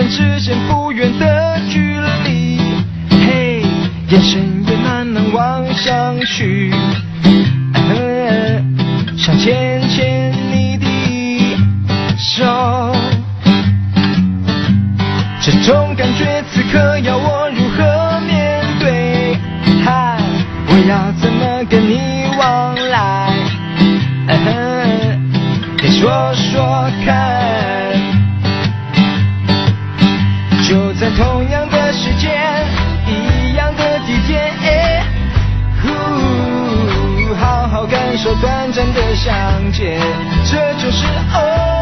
们之间不远的距离，嘿，眼神也慢慢望向去，想牵牵你的手，这种感觉此刻要我如何面对？嗨，我要怎么跟你往来？你说说看。就在同样的时间，一样的地点，好好感受短暂的相见，这就是